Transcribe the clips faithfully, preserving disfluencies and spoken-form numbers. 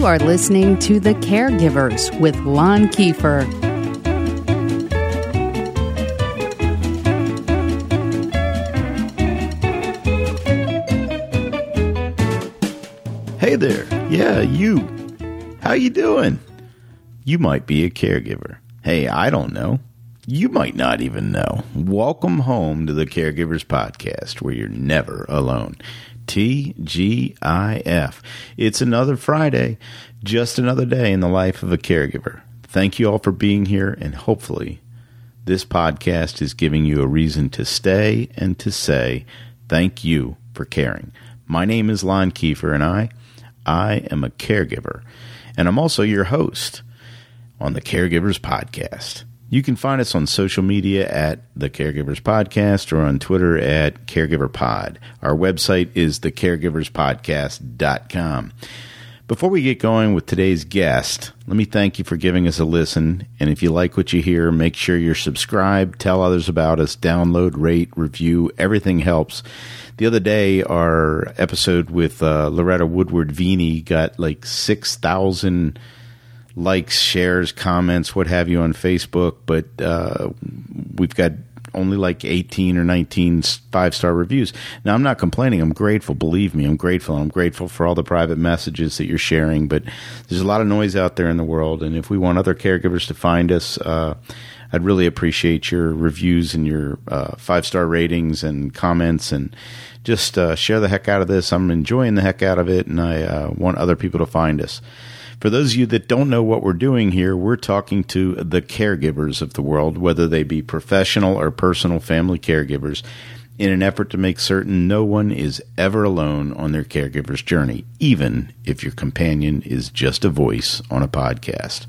You are listening to The Caregivers with Lon Kiefer. Hey there. Yeah, you. How you doing? You might be a caregiver. Hey, I don't know. You might not even know. Welcome home to the Caregivers Podcast, where you're never alone. T G I F. It's another Friday, just another day in the life of a caregiver. Thank you all for being here, and hopefully this podcast is giving you a reason to stay and to say thank you for caring. My name is Lon Kiefer, and I, I am a caregiver, and I'm also your host on the Caregivers Podcast. You can find us on social media at The Caregivers Podcast or on Twitter at CaregiverPod. Our website is the caregivers podcast dot com. Before we get going with today's guest, let me thank you for giving us a listen. And if you like what you hear, make sure you're subscribed, tell others about us, download, rate, review. Everything helps. The other day, our episode with uh, Loretta Woodward-Vini got like six thousand likes, shares, comments, what have you on Facebook, but uh, we've got only like eighteen or nineteen five-star reviews. Now, I'm not complaining. I'm grateful. Believe me, I'm grateful. I'm grateful for all the private messages that you're sharing, but there's a lot of noise out there in the world, and if we want other caregivers to find us, uh, I'd really appreciate your reviews and your uh, five-star ratings and comments, and just uh, share the heck out of this. I'm enjoying the heck out of it, and I uh, want other people to find us. For those of you that don't know what we're doing here, we're talking to the caregivers of the world, whether they be professional or personal family caregivers, in an effort to make certain no one is ever alone on their caregiver's journey, even if your companion is just a voice on a podcast.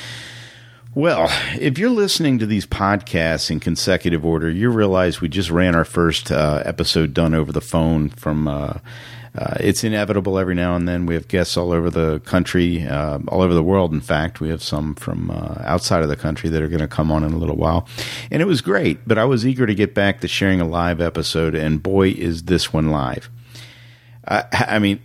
Well, if you're listening to these podcasts in consecutive order, you realize we just ran our first uh, episode done over the phone from uh Uh, it's inevitable every now and then. We have guests all over the country, uh, all over the world, in fact. We have some from uh, outside of the country that are going to come on in a little while. And it was great, but I was eager to get back to sharing a live episode, and boy, is this one live. Uh, I mean,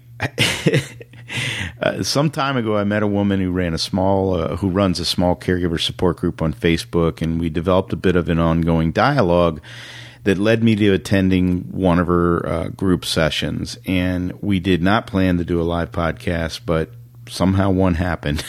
uh, some time ago, I met a woman who ran a small, uh, who runs a small caregiver support group on Facebook, and we developed a bit of an ongoing dialogue that led me to attending one of her uh, group sessions. And we did not plan to do a live podcast, but somehow one happened.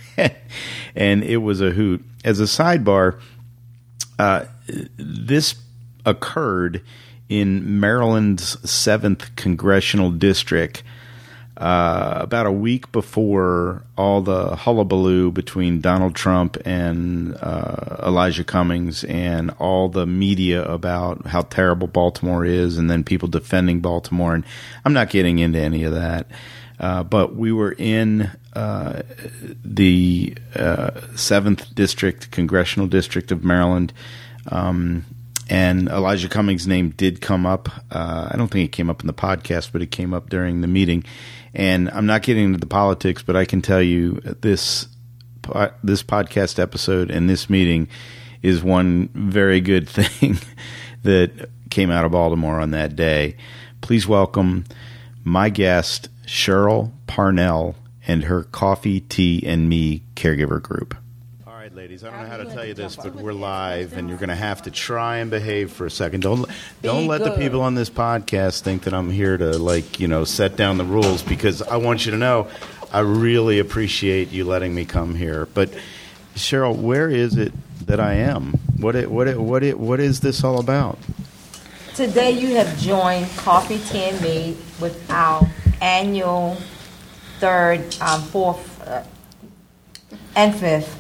And it was a hoot. As a sidebar, uh, this occurred in Maryland's seventh Congressional District uh, about a week before all the hullabaloo between Donald Trump and uh, Elijah Cummings and all the media about how terrible Baltimore is, and then people defending Baltimore. And I'm not getting into any of that. Uh, but we were in uh, the uh, seventh District, Congressional District of Maryland, um, and Elijah Cummings' name did come up. Uh, I don't think it came up in the podcast, but it came up during the meeting. And I'm not getting into the politics, but I can tell you this this podcast episode and this meeting is one very good thing that came out of Baltimore on that day. Please welcome my guest, Cheryl Parnell, and her Coffee, Tea, and Me caregiver group. All right, ladies, I don't know how to tell you this, but we're live, and you're going to have to try and behave for a second. Don't don't let the people on this podcast think that I'm here to, like, you know, set down the rules, because I want you to know I really appreciate you letting me come here. But Cheryl, where is it that I am? What it, what it, what it, what is this all about? Today you have joined Coffee, Tea, and Me with our annual third, um, fourth, uh, and fifth.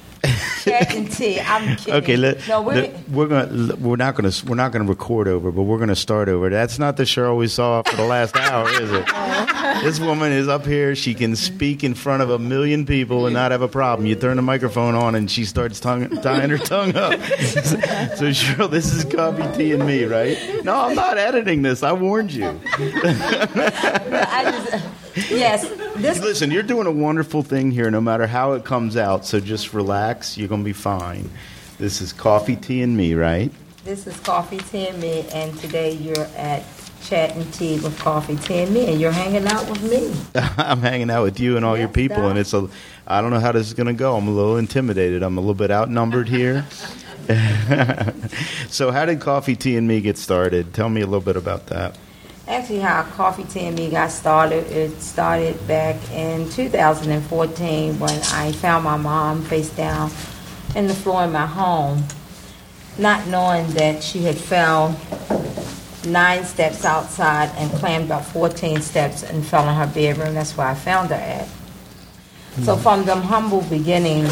And tea. I'm kidding. Okay, let, no, we're, let, we're gonna we're not gonna we're not gonna record over, but we're gonna start over. That's not the Cheryl we saw for the last hour, is it? This woman is up here. She can speak in front of a million people and not have a problem. You turn the microphone on and she starts tongue, tying her tongue up. So Cheryl, this is Coffee, Tea, and Me, right? No, I'm not editing this. I warned you. I just, yes. This. Listen, you're doing a wonderful thing here, no matter how it comes out. So just relax. You're gonna be fine. This is Coffee, Tea, and Me, right? This is Coffee, Tea, and Me, and today you're at chatting tea with Coffee Tea and Me, and you're hanging out with me. I'm hanging out with you and all Yes, your people, Doc. and it's a. I don't know how this is going to go. I'm a little intimidated. I'm a little bit outnumbered here. So, how did Coffee Tea and Me get started? Tell me a little bit about that. Actually, how Coffee Tea and Me got started, it started back in two thousand fourteen when I found my mom face down in the floor in my home, not knowing that she had fell nine steps outside and climbed about fourteen steps and fell in her bedroom. That's where I found her at. So from them humble beginnings,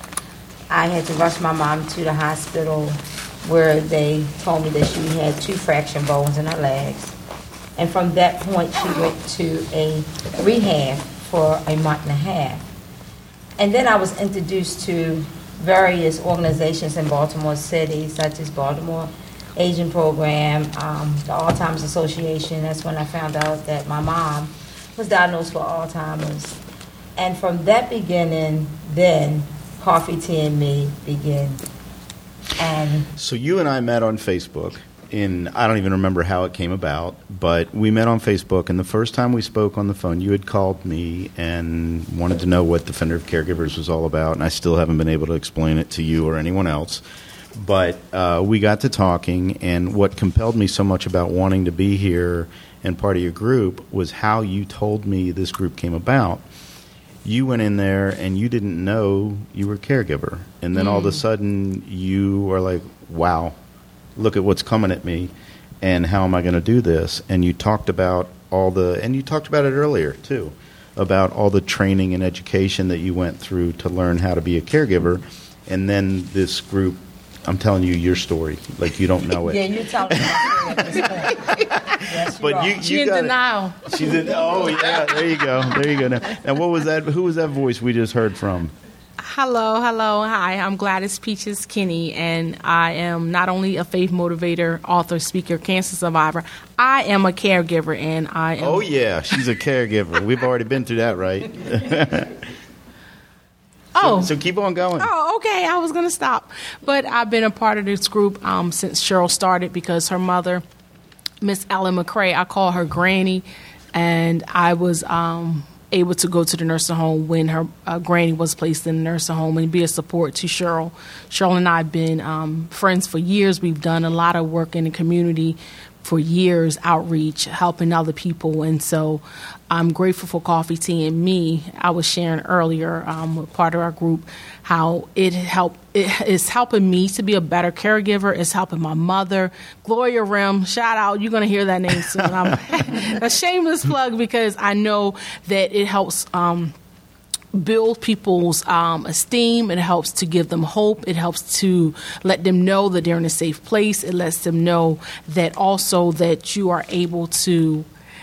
I had to rush my mom to the hospital where they told me that she had two fractured bones in her legs. And from that point, she went to a rehab for a month and a half. And then I was introduced to various organizations in Baltimore City, such as Baltimore Aging Program, um, the Alzheimer's Association. That's when I found out that my mom was diagnosed with Alzheimer's. And from that beginning, then Coffee Tea and Me began. And So you and I met on Facebook. In I don't even remember how it came about, but we met on Facebook, and the first time we spoke on the phone, you had called me and wanted to know what Defender of Caregivers was all about, and I still haven't been able to explain it to you or anyone else. But uh, we got to talking, and what compelled me so much about wanting to be here and part of your group was how you told me this group came about. You went in there, and you didn't know you were a caregiver, and then mm. all of a sudden you were like, wow, look at what's coming at me, and how am I going to do this? And you talked about all the, and you talked about it earlier too, about all the training and education that you went through to learn how to be a caregiver. And then this group, I'm telling you your story, like you don't know it. yeah, you're telling me my story at this point. Yes, you But are. you, you She in got it. denial. She's in. Oh yeah, there you go, there you go. Now, now, what was that? Who was that voice we just heard from? Hello, hello, hi. I'm Gladys Peaches Kinney, and I am not only a faith motivator, author, speaker, cancer survivor. I am a caregiver, and I am. Oh yeah, she's a caregiver. We've already been through that, right? Oh. So, so keep on going. Oh, okay. I was going to stop. But I've been a part of this group um, since Cheryl started because her mother, Miss Ellen McCrae, I call her Granny, and I was um, able to go to the nursing home when her uh, Granny was placed in the nursing home and be a support to Cheryl. Cheryl and I have been um, friends for years. We've done a lot of work in the community for years, outreach, helping other people. And so I'm grateful for Coffee Tea and Me. I was sharing earlier um, with part of our group how it help it is helping me to be a better caregiver. It's helping my mother, Gloria Rim. Shout out. You're going to hear that name soon. I'm a shameless plug because I know that it helps um, build people's um, esteem. It helps to give them hope. It helps to let them know that they're in a safe place. It lets them know that also that you are able to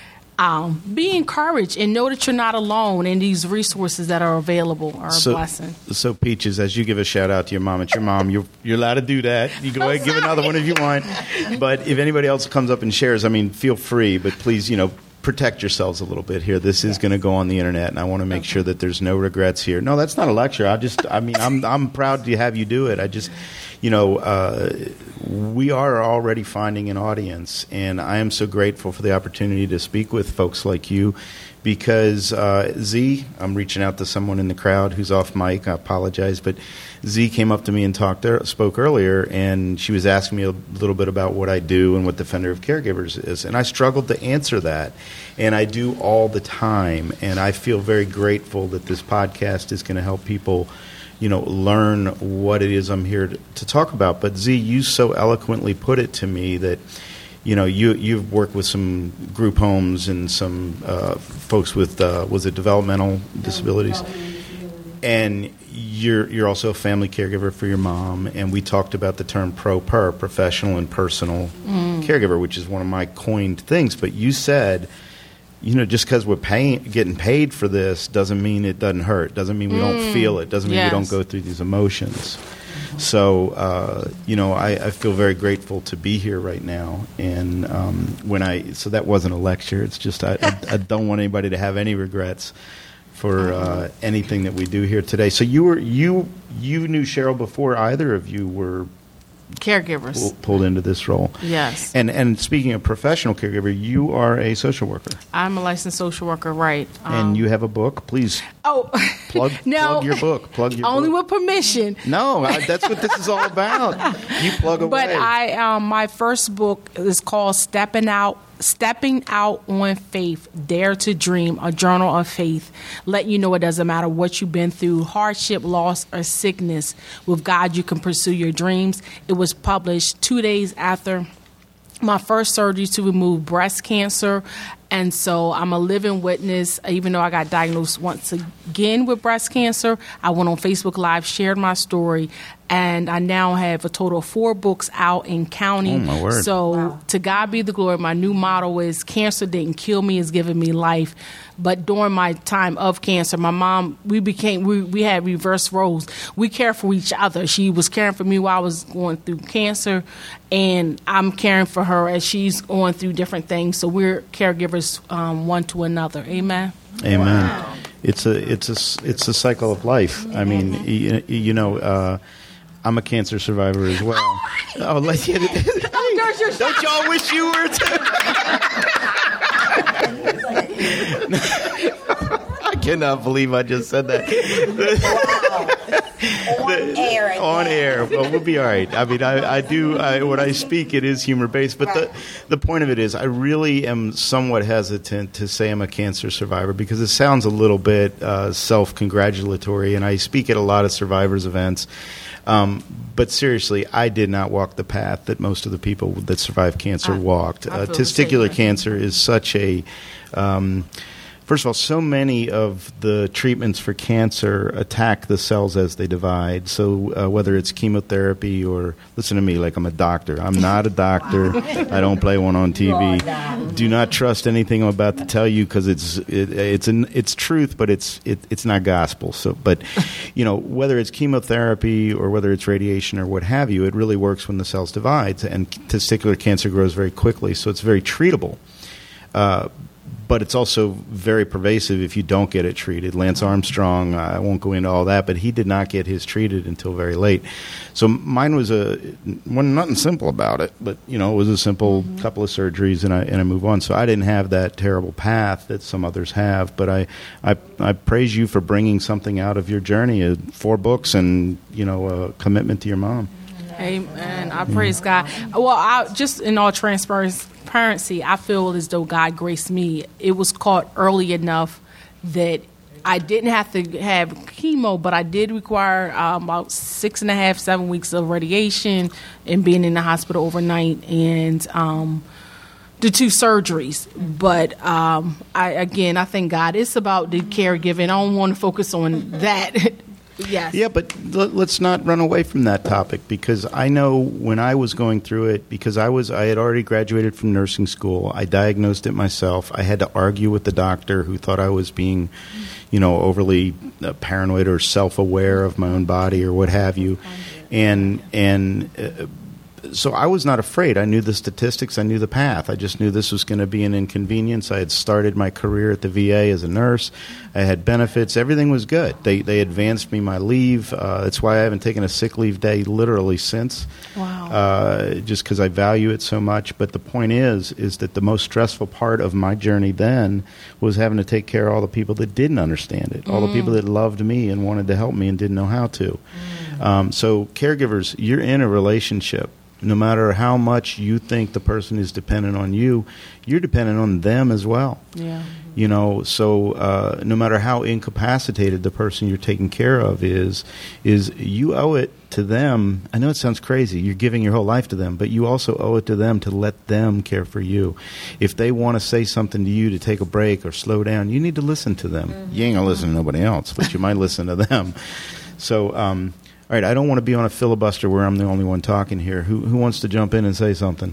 um, be encouraged and know that you're not alone, and these resources that are available are So, a blessing. so Peaches, as you give a shout out to your mom, it's your mom. You're you're allowed to do that. You go ahead and give another one if you want. But if anybody else comes up and shares, I mean, feel free. But please, you know, protect yourselves a little bit here. This is going to go on the internet, and I want to make sure that there's no regrets here. No, that's not a lecture. I just, I mean, I'm I'm proud to have you do it. I just, you know, uh, we are already finding an audience, and I am so grateful for the opportunity to speak with folks like you. Because uh, Z, I'm reaching out to someone in the crowd who's off mic. I apologize, but Z came up to me and talked, er, spoke earlier, and she was asking me a little bit about what I do and what Defender of Caregivers is, and I struggled to answer that, and I do all the time, and I feel very grateful that this podcast is going to help people, you know, learn what it is I'm here to, to talk about. But Z, you so eloquently put it to me that, you know, you, you've worked with some group homes and some uh, folks with, uh, was it developmental disabilities? And you're you're also a family caregiver for your mom. And we talked about the term pro-per, professional and personal mm. caregiver, which is one of my coined things. But you said, you know, just because we're paying, getting paid for this doesn't mean it doesn't hurt. Doesn't mean we mm. don't feel it. Doesn't mean yes. we don't go through these emotions. So, uh, you know, I, I feel very grateful to be here right now. And um, when I, so that wasn't a lecture. It's just I, I, I don't want anybody to have any regrets for uh, anything that we do here today. So you were you you knew Cheryl before either of you were caregivers pull, pulled into this role. Yes. And and speaking of professional caregiver, you are a social worker. I'm a licensed social worker, right? Um, and you have a book. Please oh, plug, no, plug your book. Plug your only book. with permission. No, I, that's what this is all about. You plug away. But I, um, my first book is called Stepping Out. Stepping Out on Faith, Dare to Dream, a journal of faith. Let you know it doesn't matter what you've been through, hardship, loss, or sickness. With God, you can pursue your dreams. It was published two days after my first surgery to remove breast cancer. And so I'm a living witness. Even though I got diagnosed once again with breast cancer, I went on Facebook Live, shared my story, and I now have a total of four books out and counting. Oh, my word. So wow. To God be the glory. My new motto is cancer didn't kill me, it's given me life. But during my time of cancer, my mom, we became, we, we had reverse roles. We cared for each other. She was caring for me while I was going through cancer, and I'm caring for her as she's going through different things. So we're caregivers um, one to another. Amen. Amen. Wow. It's a it's a it's a cycle of life. I mean, you, you know, uh, I'm a cancer survivor as well. Oh, like, hey, don't y'all wish you were too? I cannot believe I just said that. Wow. On air. On air. Well, we'll be all right. I mean, I, I do, I, when I speak, it is humor-based. But right. the, the point of it is I really am somewhat hesitant to say I'm a cancer survivor because it sounds a little bit uh, self-congratulatory, and I speak at a lot of survivors events. Um, but seriously, I did not walk the path that most of the people that survived cancer I, walked. I uh, testicular cancer is such a... Um, First of all, so many of the treatments for cancer attack the cells as they divide. So uh, whether it's chemotherapy or, listen to me like I'm a doctor. I'm not a doctor. I don't play one on T V. Do not trust anything I'm about to tell you because it's it, it's an, it's truth, but it's it, it's not gospel. So, but you know, whether it's chemotherapy or whether it's radiation or what have you, it really works when the cells divide. And testicular cancer grows very quickly, so it's very treatable. Uh, But it's also very pervasive if you don't get it treated. Lance Armstrong, I won't go into all that, but he did not get his treated until very late. So mine was a well, nothing simple about it, but you know, it was a simple mm-hmm. couple of surgeries and I and I move on. So I didn't have that terrible path that some others have. But I I, I praise you for bringing something out of your journey, uh, four books and you know a commitment to your mom. Amen. I praise God. Well, I, just in all transparency, I feel as though God graced me. It was caught early enough that I didn't have to have chemo, but I did require um, about six and a half, seven weeks of radiation and being in the hospital overnight and um, the two surgeries. But um, I, again, I thank God. It's about the caregiving. I don't want to focus on that. Yes. Yeah, but l- let's not run away from that topic because I know when I was going through it, because I was I had already graduated from nursing school. I diagnosed it myself. I had to argue with the doctor who thought I was being, you know, overly uh, paranoid or self-aware of my own body or what have you. And and uh, so I was not afraid. I knew the statistics. I knew the path. I just knew this was going to be an inconvenience. I had started my career at the V A as a nurse. I had benefits. Everything was good. They they advanced me my leave. Uh, that's why I haven't taken a sick leave day literally since. Wow. Uh, just because I value it so much. But the point is, is that the most stressful part of my journey then was having to take care of all the people that didn't understand it, all mm. the people that loved me and wanted to help me and didn't know how to. Mm. Um, so caregivers, you're in a relationship. No matter how much you think the person is dependent on you, you're dependent on them as well. Yeah. You know, so uh, no matter how incapacitated the person you're taking care of is, is you owe it to them. I know it sounds crazy. You're giving your whole life to them, but you also owe it to them to let them care for you. If they want to say something to you to take a break or slow down, you need to listen to them. Mm-hmm. You ain't going to listen to nobody else, but you might listen to them. So, um all right, I don't want to be on a filibuster where I'm the only one talking here. Who who wants to jump in and say something?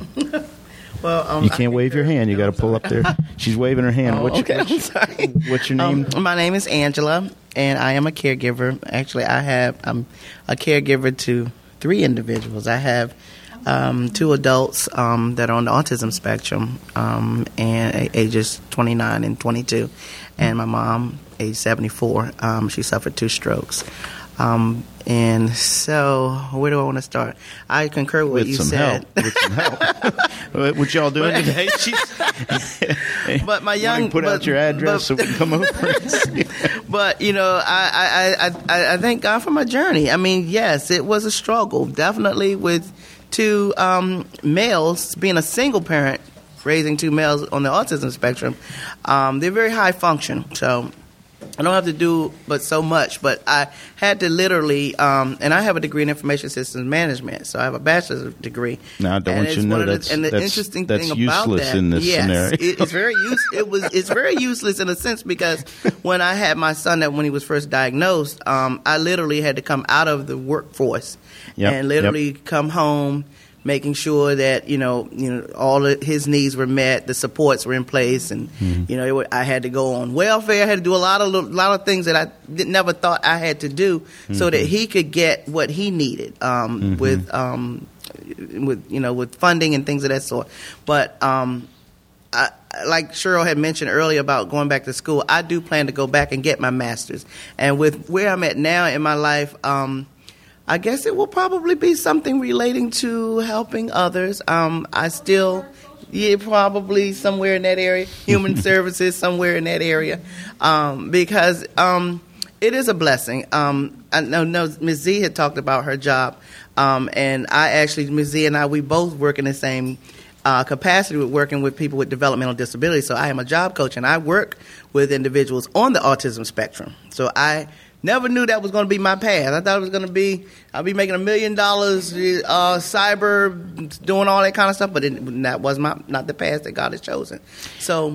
Well, um, you can't wave your hand. You got to pull up there. She's waving her hand. Oh, what's, okay, your, what's, I'm sorry. What's your name? Um, my name is Angela, and I am a caregiver. Actually, I have I'm a caregiver to three individuals. I have um, two adults um, that are on the autism spectrum, um, and ages twenty-nine and twenty-two, and my mom, age seventy-four. Um, she suffered two strokes. Um, and so, where do I want to start? I concur with, with what you some said. Help. With some help. What y'all doing today? She's, but my young, put but, out your address but, so we can come over. And see. But you know, I, I, I, I thank God for my journey. I mean, yes, it was a struggle, definitely with two um, males, being a single parent, raising two males on the autism spectrum. Um, they're very high function, so I don't have to do but so much, but I had to literally, um, and I have a degree in information systems management, so I have a bachelor's degree. Now, I don't and want you to know the, that's, and the that's, interesting that's thing useless about that, in this yes, scenario. it, it's very use, it was it's very useless in a sense because when I had my son, that when he was first diagnosed, um, I literally had to come out of the workforce Yep, and literally yep. come home, making sure that you know, you know, all of his needs were met, the supports were in place, and Mm-hmm. you know, it, wa- I had to go on welfare. I had to do a lot of li- lot of things that I did, never thought I had to do, Mm-hmm. so that he could get what he needed um, Mm-hmm. with um, with you know with funding and things of that sort. But um, I, like Cheryl had mentioned earlier about going back to school, I do plan to go back and get my master's. And with where I'm at now in my life, um, I guess it will probably be something relating to helping others. Um, I still, yeah, probably somewhere in that area, human services, somewhere in that area, um, because um, it is a blessing. Um, I know, know Miz Z had talked about her job, um, and I actually, Miz Z and I, we both work in the same uh, capacity with working with people with developmental disabilities. So I am a job coach, and I work with individuals on the autism spectrum. So I never knew that was going to be my path. I thought it was going to be, I'll be making a million dollars, uh, cyber, doing all that kind of stuff, but it, that was my, not the path that God has chosen. So,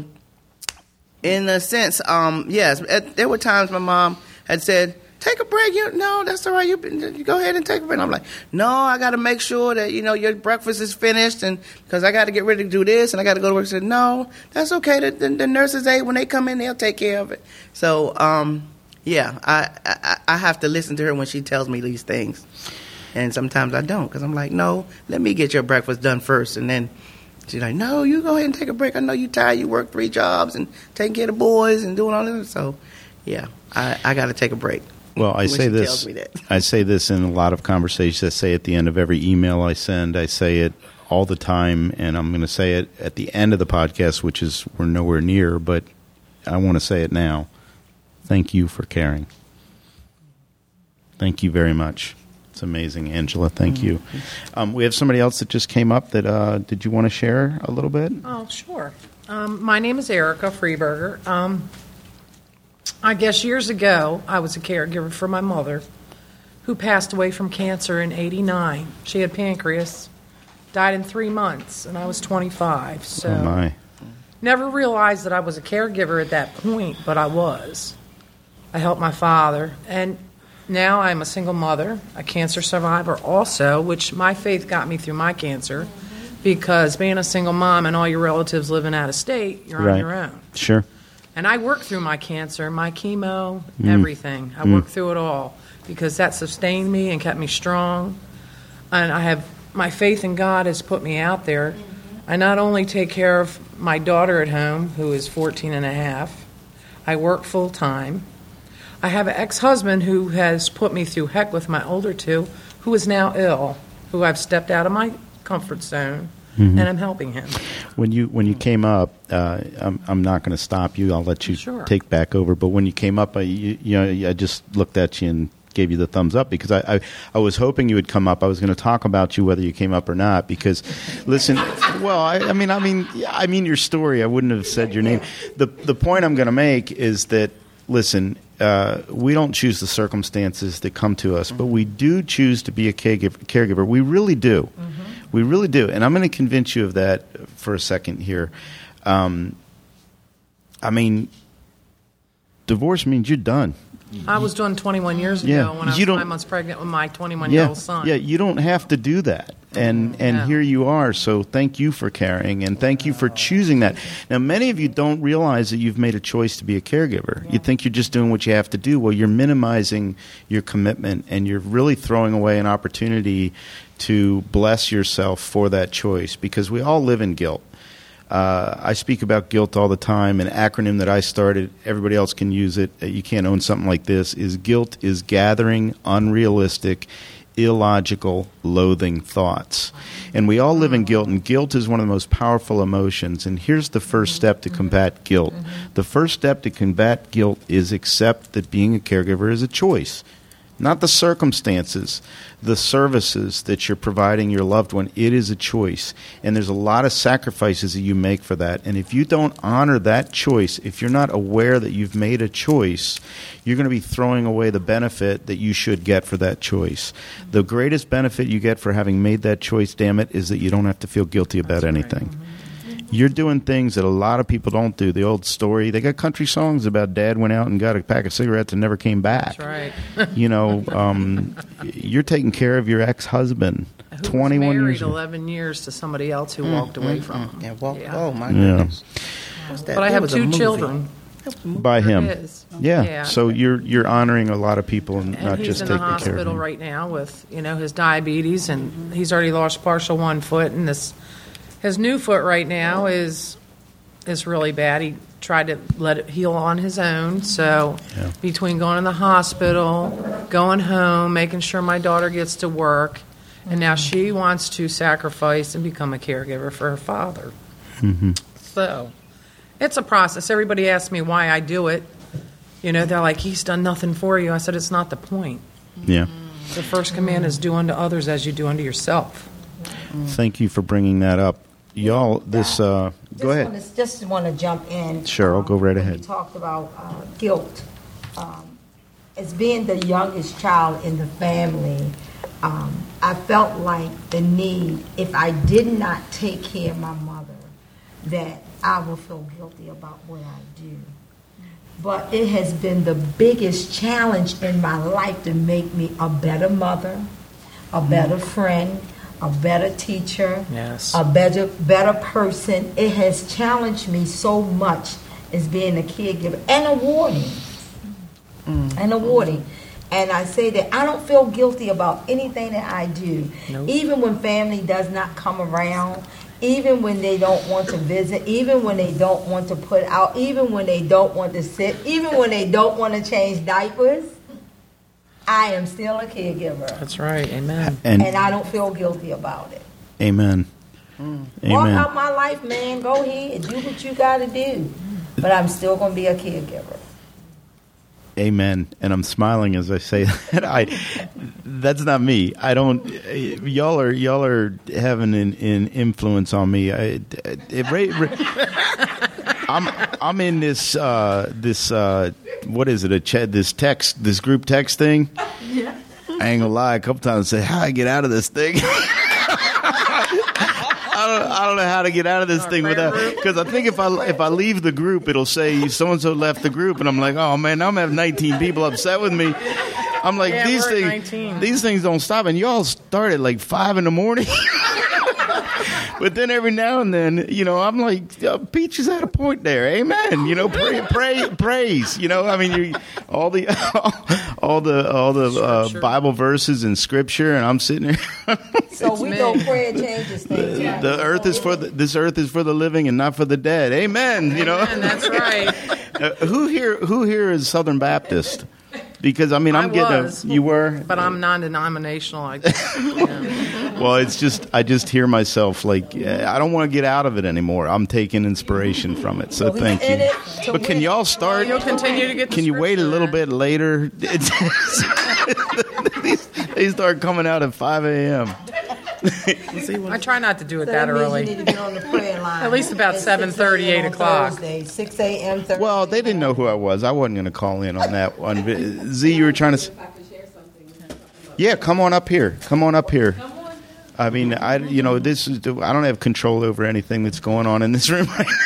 in a sense, um, yes, at, there were times my mom had said, take a break. You, no, that's all right. You, you go ahead and take a break. And I'm like, no, I got to make sure that, you know, your breakfast is finished, and because I got to get ready to do this, and I got to go to work. She said, no, that's okay. The, the, the nurses aide, when they come in, they'll take care of it. So, um, yeah, I, I I have to listen to her when she tells me these things. And sometimes I don't, because I'm like, no, let me get your breakfast done first. And then she's like, no, you go ahead and take a break. I know you're tired. You work three jobs and taking care of the boys and doing all this. So, yeah, I, I got to take a break. Well, I when say she this. tells me that. I say this in a lot of conversations. I say at the end of every email I send. I say it all the time, and I'm going to say it at the end of the podcast, which is we're nowhere near, but I want to say it now. Thank you for caring. Thank you very much. It's amazing, Angela. Thank you. Um, we have somebody else that just came up. That uh, did you want to share a little bit? Oh, sure. Um, my name is Erica Freeberger. Um, I guess years ago, I was a caregiver for my mother, who passed away from cancer in eighty-nine. She had pancreas, died in three months, and I was twenty-five. So Oh my! never realized that I was a caregiver at that point, but I was. I helped my father, and now I'm a single mother, a cancer survivor also, which my faith got me through my cancer, because being a single mom and all your relatives living out of state, you're Right. on your own. Sure. And I worked through my cancer, my chemo, everything. I worked through it all because that sustained me and kept me strong. And I have my faith in God has put me out there. I not only take care of my daughter at home, who is fourteen and a half, I work full time. I have an ex-husband who has put me through heck with my older two, who is now ill, who I've stepped out of my comfort zone, and I'm helping him. When you when you came up, uh, I'm I'm not going to stop you. I'll let you Sure. take back over. But when you came up, I you, you know I just looked at you and gave you the thumbs up because I, I I was hoping you would come up. I was going to talk about you whether you came up or not because, listen, well I, I mean I mean I mean your story. I wouldn't have said your name. The the point I'm going to make is that listen. Uh, we don't choose the circumstances that come to us, but we do choose to be a caregiver. caregiver. We really do. Mm-hmm. We really do. And I'm going to convince you of that for a second here. Um, I mean, divorce means you're done. I was doing twenty-one years ago Yeah, when I you was don't- five months pregnant with my twenty-one-year-old Yeah, son. yeah. You don't have to do that, and and Yeah. here you are. So thank you for caring, and thank you for choosing that. Now, many of you don't realize that you've made a choice to be a caregiver. You think you're just doing what you have to do. Well, you're minimizing your commitment, and you're really throwing away an opportunity to bless yourself for that choice because we all live in guilt. Uh, I speak about guilt all the time. An acronym that I started, everybody else can use it. You can't own something like this, is guilt is gathering unrealistic, illogical, loathing thoughts. And we all live in guilt, and guilt is one of the most powerful emotions. And here's the first step to combat guilt. The first step to combat guilt is accept that being a caregiver is a choice. Not the circumstances, the services that you're providing your loved one. It is a choice. And there's a lot of sacrifices that you make for that. And if you don't honor that choice, if you're not aware that you've made a choice, you're going to be throwing away the benefit that you should get for that choice. The greatest benefit you get for having made that choice, damn it, is that you don't have to feel guilty about That's anything. Right. You're doing things that a lot of people don't do. The old story, they got country songs about dad went out and got a pack of cigarettes and never came back. That's right. You know, um, you're taking care of your ex-husband. Who twenty-one was married years. eleven years to somebody else who walked away from him. Yeah, walk, Yeah. oh my Yeah. goodness. What's that? But I There have was a two movie. children. By him. There is. Yeah. Yeah. So you're you're honoring a lot of people and, And not he's just in the taking care of hospital them. right now with, you know, his diabetes, and he's already lost partial one foot, and this his new foot right now is is really bad. He tried to let it heal on his own. So Yeah. between going to the hospital, going home, making sure my daughter gets to work, and now she wants to sacrifice and become a caregiver for her father. Mm-hmm. So it's a process. Everybody asks me why I do it. You know, they're like, he's done nothing for you. I said, it's not the point. Yeah. The first command is do unto others as you do unto yourself. Thank you for bringing that up. Y'all, this, uh, Just go ahead. Wanna, just want to jump in. Sure, I'll go right when ahead. You talked about uh, guilt. Um, as being the youngest child in the family, um, I felt like the need, if I did not take care of my mother, that I will feel guilty about what I do. But it has been the biggest challenge in my life to make me a better mother, a better friend, a better teacher, Yes. a better better person. It has challenged me so much as being a caregiver and awarding. And awarding. And I say that I don't feel guilty about anything that I do. Nope. Even when family does not come around, even when they don't want to visit, even when they don't want to put out, even when they don't want to sit, even when they don't want to change diapers, I am still a caregiver. That's right. Amen. And, And I don't feel guilty about it. amen. Walk Amen. out my life, man. Go ahead. Do what you got to do. But I'm still going to be a caregiver. Amen. And I'm smiling as I say that. I, that's not me. I don't. Y'all are y'all are having an, an influence on me. I, it, it, I'm I'm in this uh, this uh, what is it? A chat? This text? This group text thing? Yeah. I ain't gonna lie. A couple times I say, how I get out of this thing? I don't, I don't know how to get out of this thing without, because I think if I if I leave the group, it'll say so and so left the group, and I'm like, oh man, now I'm having nineteen people upset with me. I'm like, Yeah, these we're at things nineteen. these things don't stop, and y'all start at like five in the morning. But then every now and then, you know, I'm like, uh, Peach is at a point there. Amen. You know, pray, pray, praise. You know, I mean, you, all the all the all the uh, Bible verses and scripture, and I'm sitting there. So we me. know prayer changes things. right? The earth is for the, this earth is for the living and not for the dead. Amen. You know, And that's right. Uh, who here who here is Southern Baptist? Because I mean, I'm I getting was. a, you were, But I'm non-denominational. I guess. Yeah. well, it's just I just hear myself like uh, I don't want to get out of it anymore. I'm taking inspiration from it, so He's thank in you. it to But can win. y'all start? You'll continue to get the Can you wait a scripture. little bit later? It's, they start coming out at five a.m. I try not to do it So that that means early. you need to get on the prayer line. At least about At seven thirty, six a.m. eight on o'clock. Thursday, six a.m. Thursday. Well, they didn't know who I was. I wasn't going to call in on that one. But, Z, you were trying to. s- Yeah, come on up here. Come on up here. I mean, I you know this is I don't have control over anything that's going on in this room right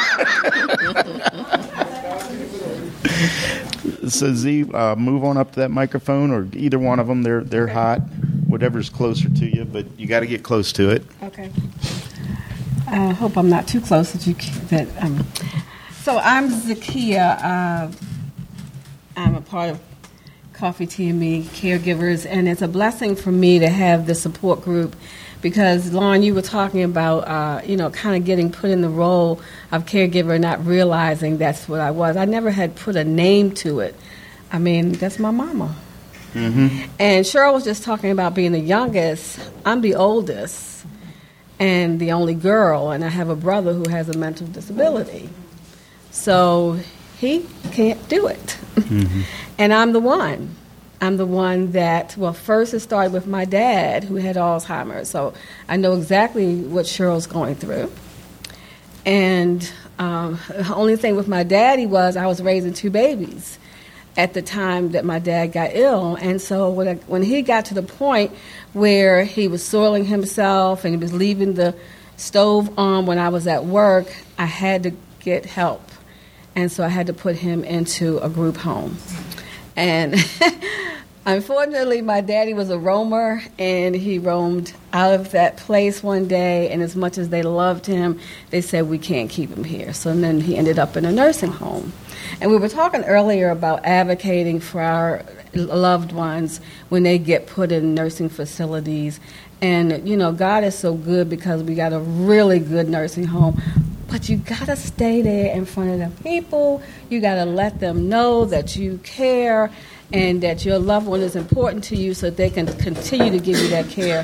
now. So Z, uh, move on up to that microphone, or either one of them. They're they're hot. Whatever's closer to you, but you got to get close to it. Okay. I hope I'm not too close that you c- that. Um, so I'm Zakia. Uh, I'm a part of Coffee Tea and Me Caregivers, and it's a blessing for me to have the support group because, Lon, you were talking about, uh, you know, kind of getting put in the role of caregiver and not realizing that's what I was. I never had put a name to it. I mean, that's my mama. Mm-hmm. And Cheryl was just talking about being the youngest. I'm the oldest and the only girl, and I have a brother who has a mental disability. So he can't do it. Mm-hmm. And I'm the one. I'm the one that, well, first it started with my dad, who had Alzheimer's. So I know exactly what Cheryl's going through. And um, the only thing with my daddy was I was raising two babies at the time that my dad got ill. And so when, I, when he got to the point where he was soiling himself and he was leaving the stove on when I was at work, I had to get help. And so I had to put him into a group home. And unfortunately, my daddy was a roamer, and he roamed out of that place one day, and as much as they loved him, they said, we can't keep him here. So then he ended up in a nursing home. And we were talking earlier about advocating for our loved ones when they get put in nursing facilities. And, you know, God is so good because we got a really good nursing home. But you got to stay there in front of the people. You got to let them know that you care and that your loved one is important to you so that they can continue to give you that care.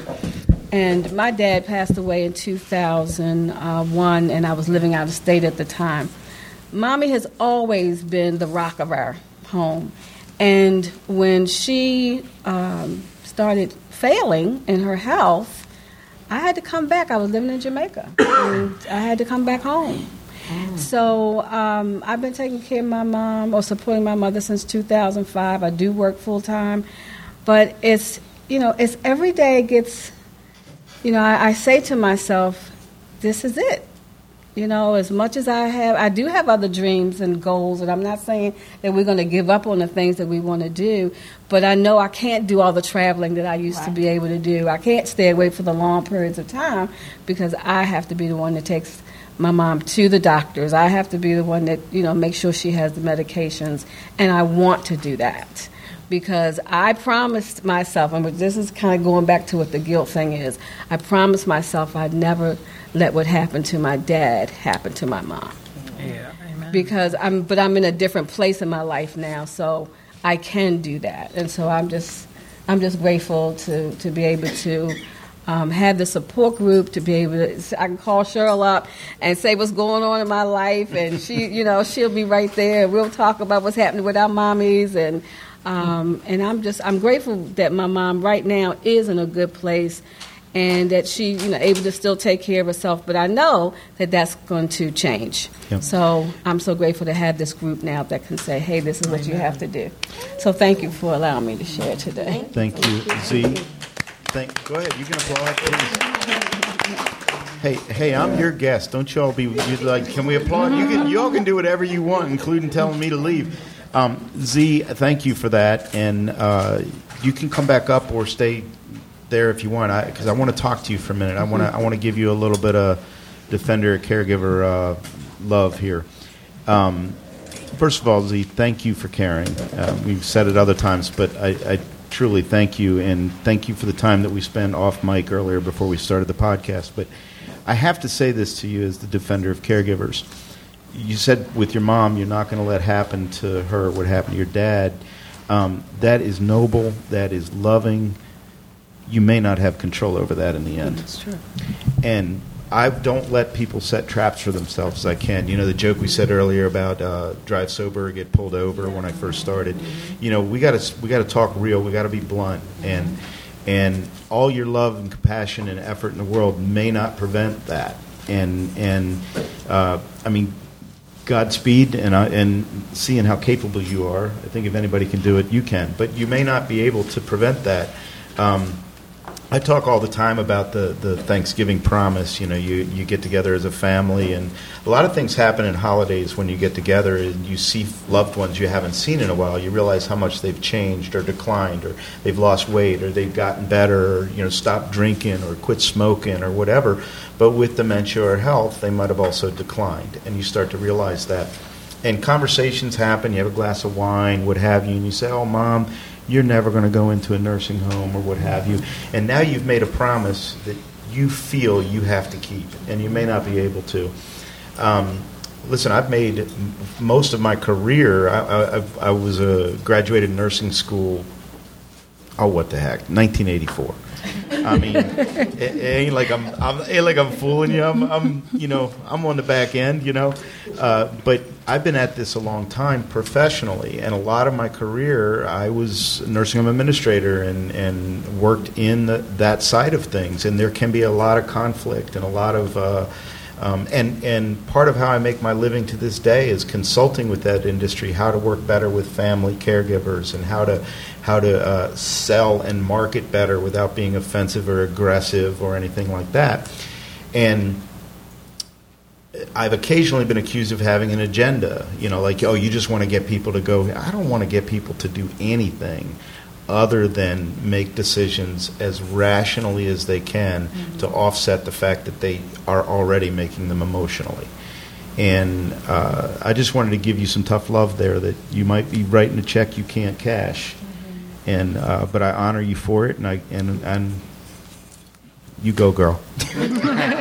And my dad passed away in two thousand one, and I was living out of state at the time. Mommy has always been the rock of our home. And when she um, started failing in her health, I had to come back. I was living in Jamaica, and I had to come back home. Oh. So um, I've been taking care of my mom or supporting my mother since two thousand five. I do work full time, but it's, you know, it's every day gets, you know, I, I say to myself, this is it. You know, as much as I have, I do have other dreams and goals, and I'm not saying that we're going to give up on the things that we want to do, but I know I can't do all the traveling that I used right. to be able to do. I can't stay away for the long periods of time because I have to be the one that takes my mom to the doctors. I have to be the one that, you know, makes sure she has the medications, and I want to do that because I promised myself, and this is kind of going back to what the guilt thing is, I promised myself I'd never let what happened to my dad happen to my mom. Yeah, amen. Because I'm, but I'm in a different place in my life now, so I can do that. And so I'm just, I'm just grateful to, to be able to um, have the support group, to be able to, I can call Cheryl up and say what's going on in my life, and she, you know, she'll be right there. We'll talk about what's happening with our mommies, and um, and I'm just, I'm grateful that my mom right now is in a good place. And that she, you know, able to still take care of herself. But I know that that's going to change. Yep. So I'm so grateful to have this group now that can say, hey, this is what Amen. You have to do. So thank you for allowing me to share today. Thank you, Z. Thank, go ahead. You can applaud, please. Hey, hey, I'm your guest. Don't y'all be you're like, can we applaud? You can, y'all can do whatever you want, including telling me to leave. Um, Z, thank you for that. And uh, you can come back up or stay there if you want, because I, I want to talk to you for a minute. I want to I want to give you a little bit of defender, caregiver uh, love here. Um, first of all, Z, thank you for caring. Uh, we've said it other times, but I, I truly thank you, and thank you for the time that we spent off mic earlier before we started the podcast. But I have to say this to you as the defender of caregivers. You said with your mom, you're not going to let happen to her what happened to your dad. Um, that is noble. That is loving. You may not have control over that in the end. That's true. And I don't let people set traps for themselves as I can. You know, the joke we said earlier about uh, drive sober or get pulled over when I first started. You know, we got to we got to talk real. We got to be blunt. And and all your love and compassion and effort in the world may not prevent that. And and uh, I mean, Godspeed, and I, and seeing how capable you are. I think if anybody can do it, you can. But you may not be able to prevent that. Um, I talk all the time about the, the Thanksgiving promise. You know, you, you get together as a family, and a lot of things happen in holidays when you get together and you see loved ones you haven't seen in a while. You realize how much they've changed or declined, or they've lost weight, or they've gotten better, or, you know, stopped drinking or quit smoking or whatever. But with dementia or health, they might have also declined, and you start to realize that. And conversations happen. You have a glass of wine, what have you, and you say, oh, Mom, you're never going to go into a nursing home or what have you. And now you've made a promise that you feel you have to keep, and you may not be able to. Um, listen, I've made m- most of my career. I, I, I've, I was a graduated nursing school. Oh, what the heck, nineteen eighty-four. I mean, it, it ain't like I'm, I'm it ain't like I'm fooling you. I'm, I'm, you know, I'm on the back end, you know. Uh, but I've been at this a long time professionally, and a lot of my career, I was a nursing home administrator and, and worked in the, that side of things. And there can be a lot of conflict and a lot of, uh, um, and and part of how I make my living to this day is consulting with that industry, how to work better with family caregivers, and how to how to uh, sell and market better without being offensive or aggressive or anything like that. And I've occasionally been accused of having an agenda, you know, like, oh, you just want to get people to go. I don't want to get people to do anything other than make decisions as rationally as they can mm-hmm. to offset the fact that they are already making them emotionally. And uh, I just wanted to give you some tough love there, that you might be writing a check you can't cash. And uh, but I honor you for it, and I and and you go, girl. And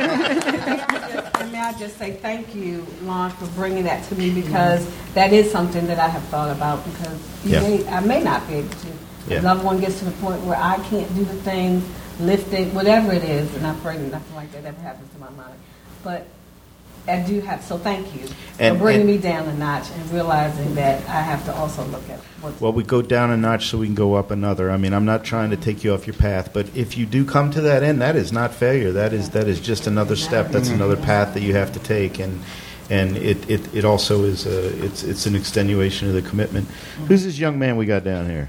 may I just say thank you, Lon, for bringing that to me, because that is something that I have thought about, because you Yeah. may, I may not be able to. Yeah. A loved one gets to the point where I can't do the things, lift it, whatever it is, and I pray nothing like that ever happens to my mind. But I do have, so thank you And- for bringing and- me down a notch and realizing that I have to also look at what's... Well, we go down a notch so we can go up another. I mean, I'm not trying to take you off your path, but if you do come to that end, that is not failure. That is that is just another step. That's another path that you have to take, and and it, it, it also is a it's it's an extenuation of the commitment. Who's this young man we got down here?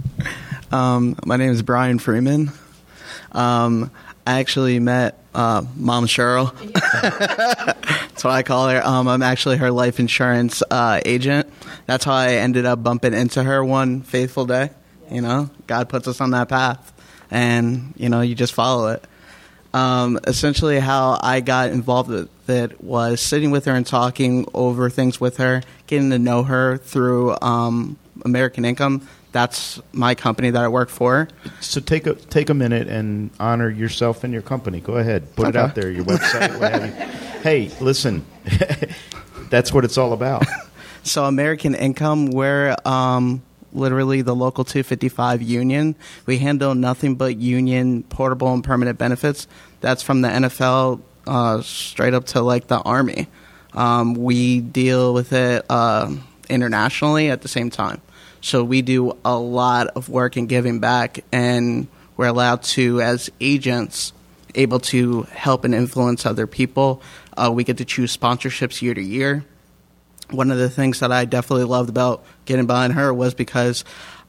Um, my name is Brian Freeman. Um, I actually met uh, Mom Cheryl. That's what I call her. Um, I'm actually her life insurance uh, agent. That's how I ended up bumping into her one fateful day. You know, God puts us on that path, and you know, you just follow it. Um, essentially, how I got involved with it was sitting with her and talking over things with her, getting to know her through um, American Income. That's my company that I work for. So take a take a minute and honor yourself and your company. Go ahead, put Okay. it out there, your website, what have you. Hey, listen, that's what it's all about. So American Income, we're um, literally the local two fifty-five union. We handle nothing but union portable and permanent benefits. That's from the N F L uh, straight up to like the Army. Um, we deal with it uh, internationally at the same time. So we do a lot of work in giving back, and we're allowed to, as agents, able to help and influence other people. Uh, we get to choose sponsorships year to year. One of the things that I definitely loved about getting behind her was because,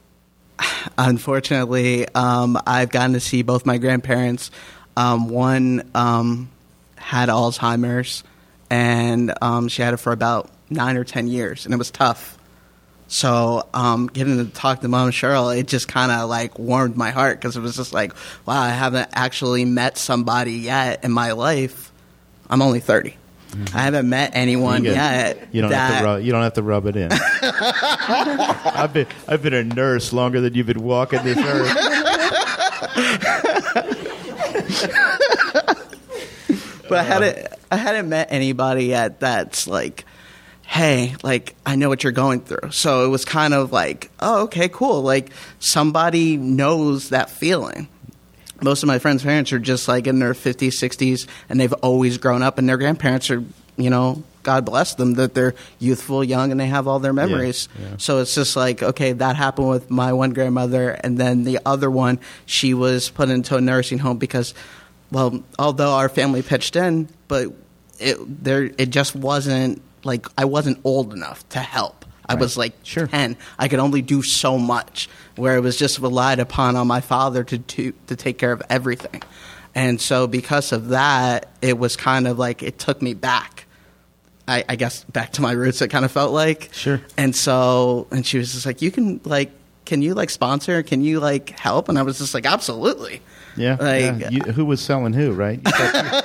unfortunately, um, I've gotten to see both my grandparents. Um, one um, had Alzheimer's, and um, she had it for about nine or ten years, and it was tough. So um, getting to talk to Mom Cheryl, it just kind of like warmed my heart, because it was just like, wow, I haven't actually met somebody yet in my life. I'm only thirty. Mm-hmm. I haven't met anyone You get- yet. You don't that, have to rub, you don't have to rub it in. I've been I've been a nurse longer than you've been walking this earth. But I hadn't I hadn't met anybody yet that's like, hey, like, I know what you're going through. So it was kind of like, oh, okay, cool. Like, somebody knows that feeling. Most of my friends' parents are just like in their fifties, sixties, and they've always grown up, and their grandparents are, you know, God bless them, that they're youthful, young, and they have all their memories. Yeah, yeah. So it's just like, okay, that happened with my one grandmother, and then the other one, she was put into a nursing home because, well, although our family pitched in, but it there it just wasn't, like, I wasn't old enough to help. I Right. was like Sure. ten. I could only do so much, where it was just relied upon on my father to, to to take care of everything. And so because of that, it was kind of like, it took me back. I, I guess back to my roots, it kind of felt like. Sure. And so, and she was just like, you can, like, can you, like, sponsor? Can you, like, help? And I was just like, absolutely. Yeah, Like, yeah. You, who was selling who, right? You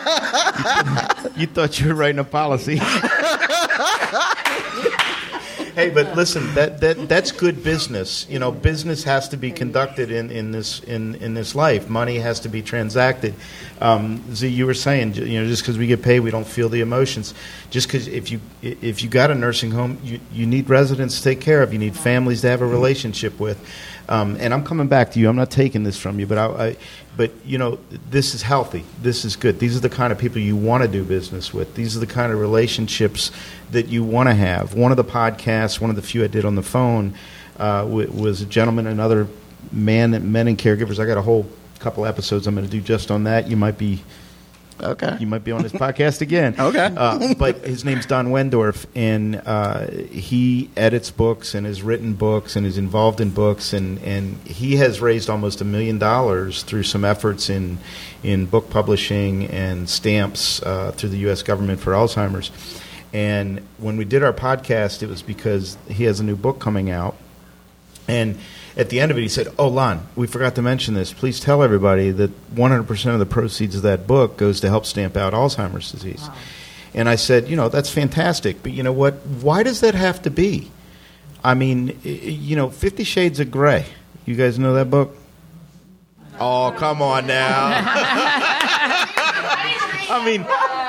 thought you, you thought you were writing a policy. Hey, but listen, that, that that's good business. You know, business has to be conducted in, in this in, in this life. Money has to be transacted. Um, Z, you were saying, you know, just because we get paid, we don't feel the emotions. Just because if you if you got a nursing home, you you need residents to take care of. You need families to have a relationship with. Um, and I'm coming back to you. I'm not taking this from you, but I, I but you know, this is healthy. This is good. These are the kind of people you want to do business with. These are the kind of relationships that you want to have. One of the podcasts, one of the few I did on the phone, uh, w- was a gentleman, another man, men and caregivers. I got a whole couple episodes I'm going to do just on that. You might be. Okay. You might be on his podcast again. Okay. Uh, but his name's Don Wendorf, and uh, he edits books and has written books and is involved in books, and, and he has raised almost a million dollars through some efforts in in book publishing and stamps uh, through the U S government for Alzheimer's. And when we did our podcast, it was because he has a new book coming out, and at the end of it, he said, "Oh, Lon, we forgot to mention this. Please tell everybody that one hundred percent of the proceeds of that book goes to help stamp out Alzheimer's disease." Wow. And I said, you know, that's fantastic, but you know what? Why does that have to be? I mean, you know, Fifty Shades of Grey. You guys know that book? Oh, come on now. I mean,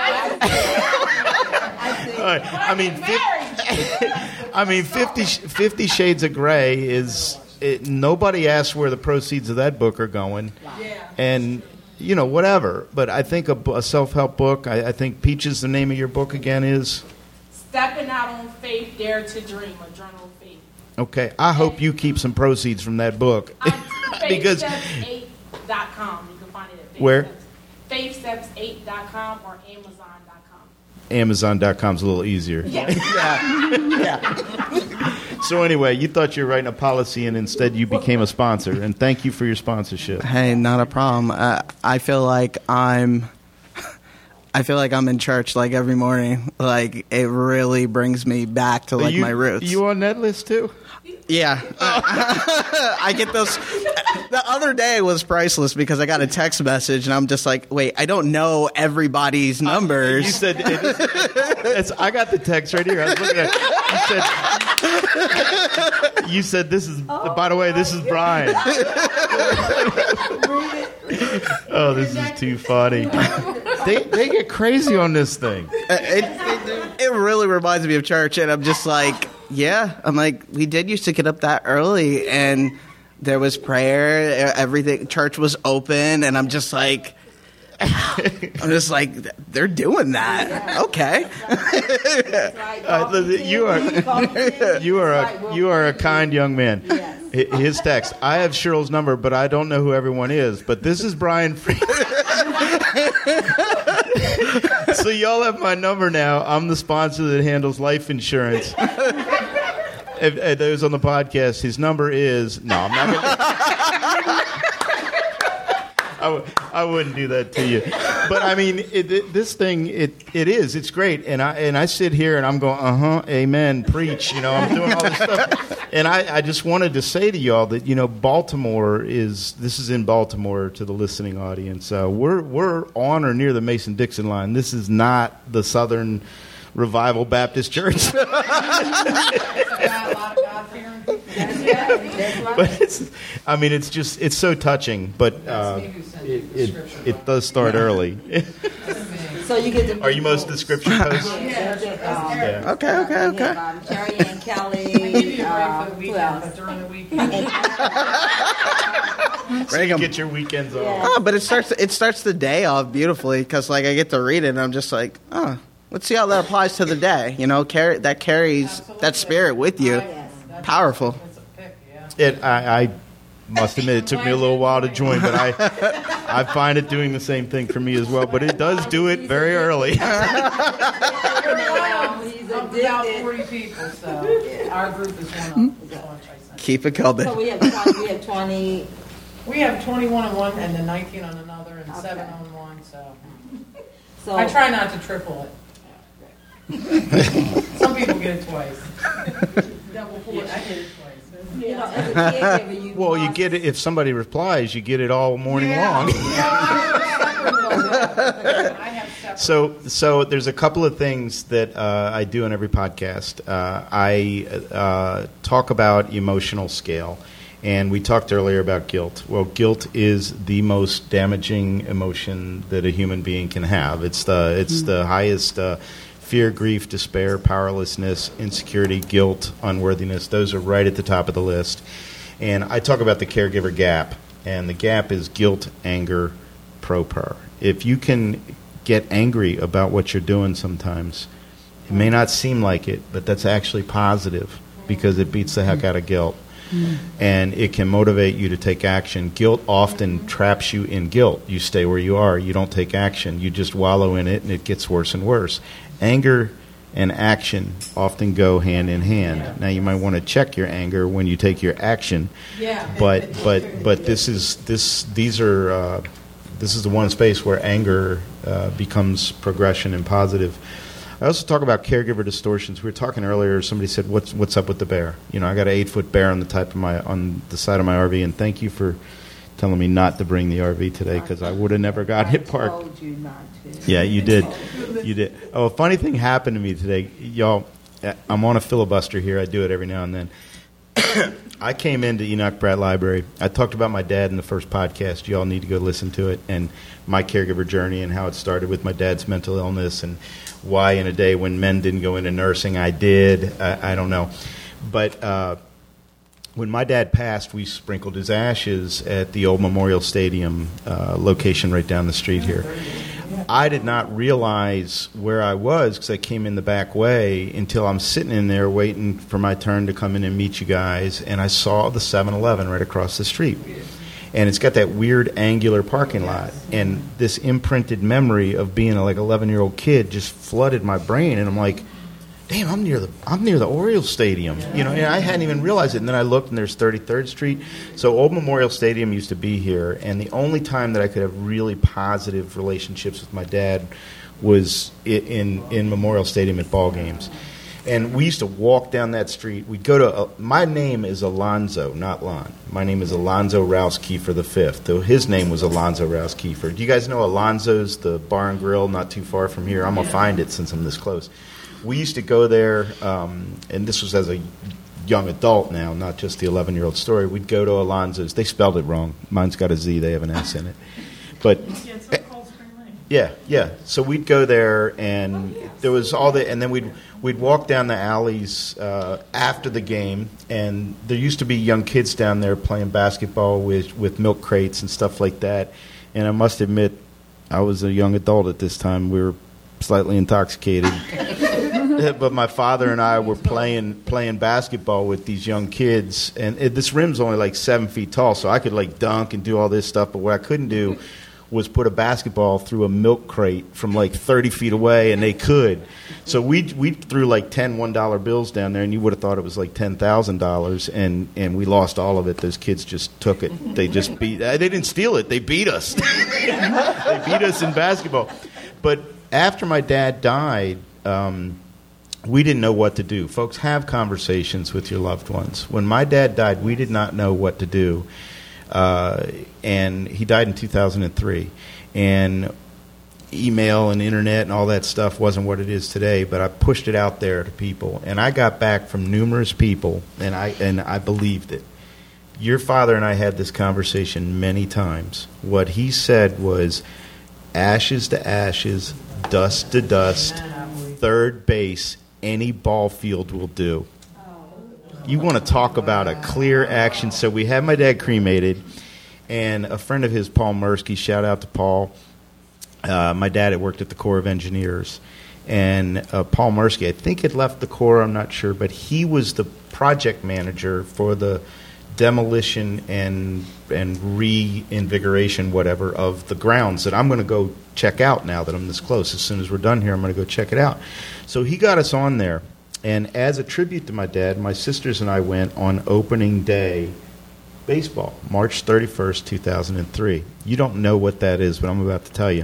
I mean, I mean, Fifty, Fifty Shades of Grey is... It, nobody asks where the proceeds of that book are going, yeah. And you know, whatever. But I think a, a self-help book. I, I think Peaches, the name of your book again is Stepping Out on Faith, Dare to Dream, a journal of faith. Okay, I hope you keep some proceeds from that book. Because faith steps eight dot com. You can find it at Faith where? faith steps eight dot com or amazon dot com. amazon dot com is a little easier. Yeah. Yeah. Yeah. So anyway, you thought you were writing a policy, and instead you became a sponsor. And thank you for your sponsorship. Hey, not a problem. Uh, I feel like I'm, I feel like I'm in church like every morning. Like it really brings me back to like you, my roots. You on that list too? Yeah, I get those. The other day was priceless because I got a text message and I'm just like, wait, I don't know everybody's numbers. Uh, you said, it is, it's, I got the text right here. I was looking at it. You said, you said this is, oh, by the way, this is Brian. Oh, this is too funny. They they get crazy on this thing. It, it, it really reminds me of church, and I'm just like, yeah. I'm like, we did used to get up that early, and there was prayer. Everything, church was open, and I'm just like, I'm just like, they're doing that. Okay. Uh, you are you are a you are a kind young man. His text. I have Cheryl's number, but I don't know who everyone is. But this is Brian Freeman. So y'all have my number now. I'm the sponsor that handles life insurance. If, if those on the podcast, his number is no. I'm not gonna. I, w- I wouldn't do that to you, but I mean, it, it, this thing, it it is, it's great, and I and I sit here and I'm going, uh huh, amen, preach, you know, I'm doing all this stuff, and I, I just wanted to say to y'all that you know, Baltimore is this is in Baltimore to the listening audience. Uh, we're we're on or near the Mason-Dixon line. This is not the Southern Revival Baptist Church. But it's, I mean, it's just, it's so touching, but uh, it, it it does start early. So you get the Are you most the scripture posts? Yeah. Um, okay, okay, okay. Um, Carrie and Kelly. I give you a uh, break for the who weekend, else? but during the weekend. So you get your weekends off. Yeah. Oh, but it starts it starts the day off beautifully because like I get to read it and I'm just like, oh, let's see how that applies to the day. You know, carry that carries Absolutely. that spirit with you. Yes. Powerful. It's a pick, yeah. It, I, I must admit, it took me a little while to join, but I, I find it doing the same thing for me as well. But it does do it very early. He's Of about addicted. forty people, so our group is one of them. Keep it coming. So we have twenty. We have twenty. We have twenty-one on one and then nineteen on another and Okay. seven on one, so So I try not to triple it. Some people get it twice. Double four, I get it twice. You know, as a caregiver, you Well, you must- get it if somebody replies. You get it all morning long. I have separate So, so there's a couple of things that uh, I do in every podcast. Uh, I uh, talk about emotional scale, and we talked earlier about guilt. Well, guilt is the most damaging emotion that a human being can have. It's the it's mm-hmm. the highest uh, fear, grief, despair, powerlessness, insecurity, guilt, unworthiness. Those are right at the top of the list. And I talk about the caregiver gap, and the gap is guilt, anger, pro-per. If you can get angry about what you're doing sometimes, it may not seem like it, but that's actually positive because it beats the heck out of guilt. Mm. And it can motivate you to take action. Guilt often traps you in guilt. You stay where you are. You don't take action. You just wallow in it, and it gets worse and worse. Anger and action often go hand in hand. Yeah. Now, you might want to check your anger when you take your action. Yeah. But but but this is this these are uh, this is the one space where anger uh, becomes progression and positive. I also talk about caregiver distortions. We were talking earlier. Somebody said, "What's what's up with the bear?" You know, I got an eight foot bear on the type of my on the side of my R V, and thank you for telling me not to bring the R V today because I would have never gotten it parked. I told you not to. Yeah, you did. You did. Oh, a funny thing happened to me today, y'all. I'm on a filibuster here. I do it every now and then. I came into Enoch Pratt Library. I talked about my dad in the first podcast. You all need to go listen to it, and my caregiver journey and how it started with my dad's mental illness and why in a day when men didn't go into nursing, I did. I, I don't know. But uh, when my dad passed, we sprinkled his ashes at the old Memorial Stadium uh, location right down the street here. I did not realize where I was because I came in the back way until I'm sitting in there waiting for my turn to come in and meet you guys, and I saw the seven eleven right across the street. And it's got that weird angular parking lot, and this imprinted memory of being a like eleven-year-old kid just flooded my brain, and I'm like, damn, I'm near the I'm near the Orioles Stadium, you know. And I hadn't even realized it. And then I looked, and there's thirty-third Street. So Old Memorial Stadium used to be here, and the only time that I could have really positive relationships with my dad was in in Memorial Stadium at ball games. And we used to walk down that street. We'd go to. Uh, my name is Alonzo, not Lon. My name is Alonzo Rouse Kiefer the Fifth. Though his name was Alonzo Rouse Kiefer. Do you guys know Alonzo's, the bar and grill, not too far from here? I'm gonna find it since I'm this close. We used to go there, um, and this was as a young adult now, not just the eleven-year-old story. We'd go to Alonzo's. They spelled it wrong. Mine's got a Z. They have an S in it. But yeah, yeah. So we'd go there, and there was all the, and then we'd we'd walk down the alleys uh, after the game, and there used to be young kids down there playing basketball with with milk crates and stuff like that. And I must admit, I was a young adult at this time. We were slightly intoxicated. But my father and I were playing playing basketball with these young kids, and it, this rim's only like seven feet tall, so I could like dunk and do all this stuff. But what I couldn't do was put a basketball through a milk crate from like thirty feet away, and they could. So we we threw like ten one dollar bills down there, and you would have thought it was like ten thousand dollars, and and we lost all of it. Those kids just took it. They just beat. They didn't steal it. They beat us. They beat us in basketball. But after my dad died. Um, We didn't know what to do. Folks, have conversations with your loved ones. When my dad died, we did not know what to do. Uh, and he died in two thousand three. And email and internet and all that stuff wasn't what it is today, but I pushed it out there to people. And I got back from numerous people, and I and I believed it. Your father and I had this conversation many times. What he said was, ashes to ashes, dust to dust, third base, any ball field will do. You want to talk about a clear action. So we had my dad cremated, and a friend of his, Paul Mursky, shout out to Paul. Uh, my dad had worked at the Corps of Engineers. And uh, Paul Mursky, I think had left the Corps, I'm not sure, but he was the project manager for the demolition and and reinvigoration, whatever, of the grounds that I'm going to go check out now that I'm this close. As soon as we're done here, I'm going to go check it out. So he got us on there. And as a tribute to my dad, my sisters and I went on opening day baseball, March thirty-first, two thousand three. You don't know what that is, but I'm about to tell you.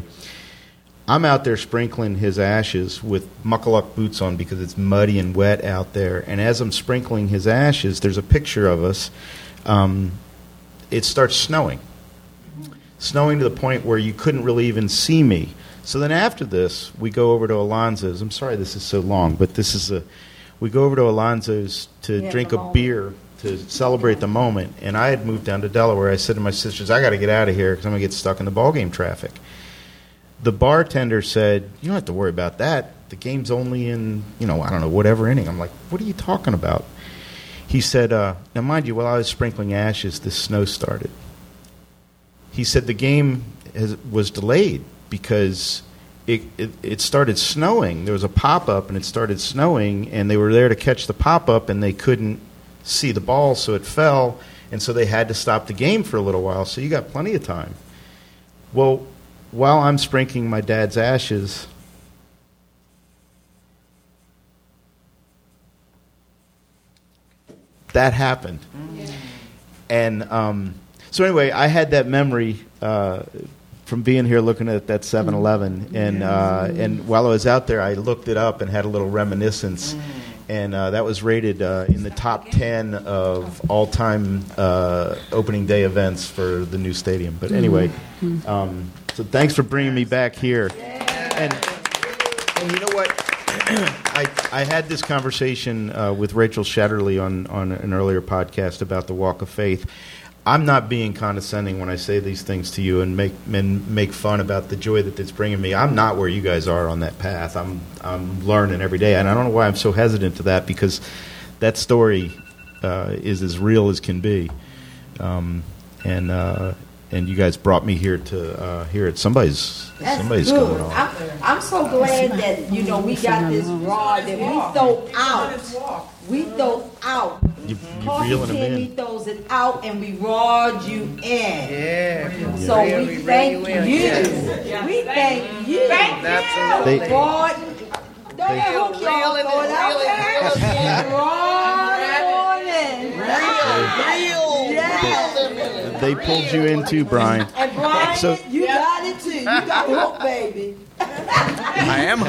I'm out there sprinkling his ashes with muckaluck boots on because it's muddy and wet out there. And as I'm sprinkling his ashes, there's a picture of us. Um, it starts snowing. Snowing to the point where you couldn't really even see me. So then after this, we go over to Alonzo's. I'm sorry this is so long, but this is a. We go over to Alonzo's to Yeah, drink the a moment. beer to celebrate the moment. And I had moved down to Delaware. I said to my sisters, I got to get out of here because I'm going to get stuck in the ballgame traffic. The bartender said, you don't have to worry about that. The game's only in, you know, I don't know, whatever inning. I'm like, what are you talking about? He said, uh, now mind you, while I was sprinkling ashes, this snow started. He said the game has, was delayed because it, it, it started snowing. There was a pop-up, and it started snowing, and they were there to catch the pop-up, and they couldn't see the ball, so it fell, and so they had to stop the game for a little while, so you got plenty of time. Well, while I'm sprinkling my dad's ashes, that happened. And um, so anyway, I had that memory uh, from being here looking at that seven eleven. And, uh, and while I was out there, I looked it up and had a little reminiscence. And uh, that was rated uh, in the top ten of all-time uh, opening day events for the new stadium. But anyway, um, so thanks for bringing me back here. And, and you know what? I, I had this conversation uh, with Rachel Shatterly on, on an earlier podcast about the Walk of Faith. I'm not being condescending when I say these things to you and make and make fun about the joy that it's bringing me. I'm not where you guys are on that path. I'm I'm learning every day, and I don't know why I'm so hesitant to that, because that story uh, is as real as can be. Um, and uh, and you guys brought me here to uh, hear it. Somebody's That's somebody's good. going on. I'm, I'm so glad that, you know, we got this rod that we throw out. We throw out. You, you Coffee reeling them Timmy in. throws it out, and we rod you in. Yeah. So Yeah, we we thank bring you in. you. Yes. We thank you. Absolutely. They- Rod. Don't hook y'all, Reel it throw it in, out reel it, there. Rod on in. Yes. They pulled you in too, Brian. And Brian, So- you got it too. You got hooked, baby. I am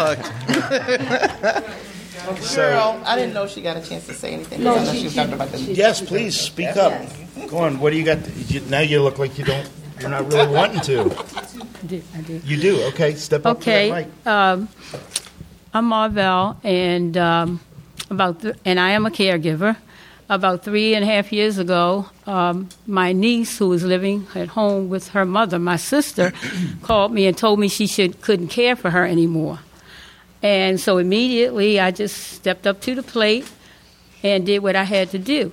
hooked. Girl, I didn't know she got a chance to say anything. No, I know she- she was she- talking about the she- Yes, please speak up. Go on. What do you got? You, now you look like you don't. You're not really wanting to. I did. I did. You do. Okay, step up to Okay, that mic. um, I'm Marvell, and um, about th- and I am a caregiver. About three and a half years ago, um, my niece, who was living at home with her mother, my sister, called me and told me she should couldn't care for her anymore. And so immediately, I just stepped up to the plate and did what I had to do.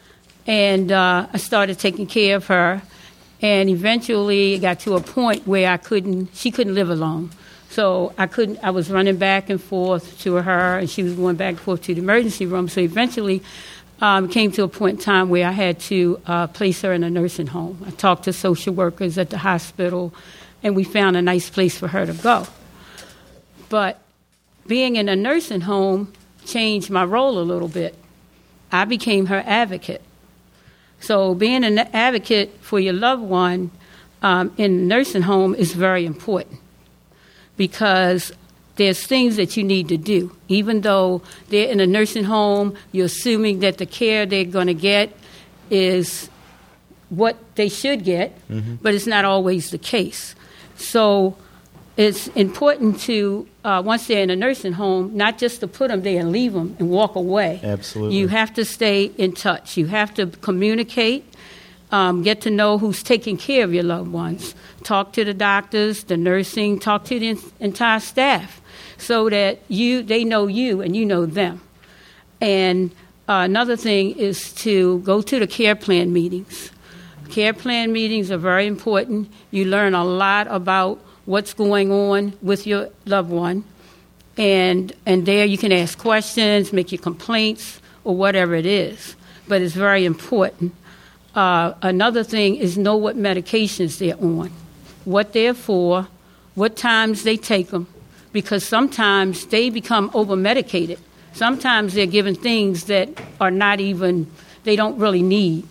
And uh, I started taking care of her. And eventually, it got to a point where I couldn't. She couldn't live alone. So I couldn't. I was running back and forth to her, and she was going back and forth to the emergency room. So eventually, um, it came to a point in time where I had to uh, place her in a nursing home. I talked to social workers at the hospital, and we found a nice place for her to go. But being in a nursing home changed my role a little bit. I became her advocate. So being an advocate for your loved one um, in a nursing home is very important, because there's things that you need to do. Even though they're in a nursing home, you're assuming that the care they're going to get is what they should get, mm-hmm. but it's not always the case. So it's important to, uh, once they're in a nursing home, not just to put them there and leave them and walk away. Absolutely. You have to stay in touch. You have to communicate, um, get to know who's taking care of your loved ones. Talk to the doctors, the nursing, talk to the en- entire staff, so that you they know you and you know them. And uh, another thing is to go to the care plan meetings. Care plan meetings are very important. You learn a lot about what's going on with your loved one, and and there you can ask questions, make your complaints, or whatever it is. But it's very important. Uh, another thing is know what medications they're on, what they're for, what times they take them, because sometimes they become over-medicated. Sometimes they're given things that are not even, they don't really need.